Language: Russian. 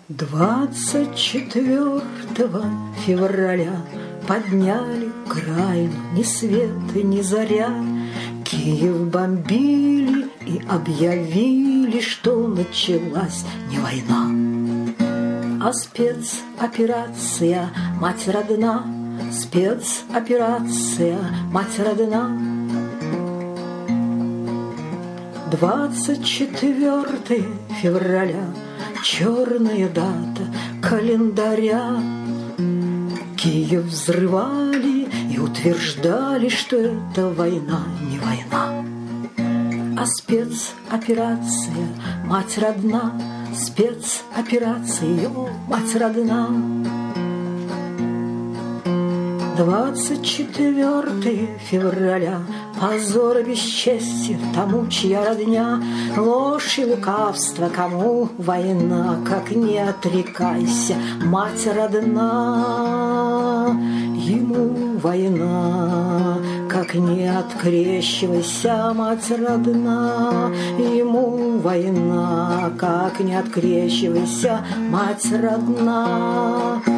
24 февраля подняли краину ни света, ни заря. Киев бомбили и объявили, что началась не война, а спецоперация, мать родна, спецоперация, мать родна. 24 февраля, черная дата календаря. Киев взрывали и утверждали, что это война, не война, а спецоперация, мать родна, спецоперация, мать родна. 24 февраля, позор и бесчестие тому, чья родня, ложь и лукавство, кому война, как не отрекайся, мать родна. Ему война, как не открещивайся, мать родна. Ему война, как не открещивайся, мать родна.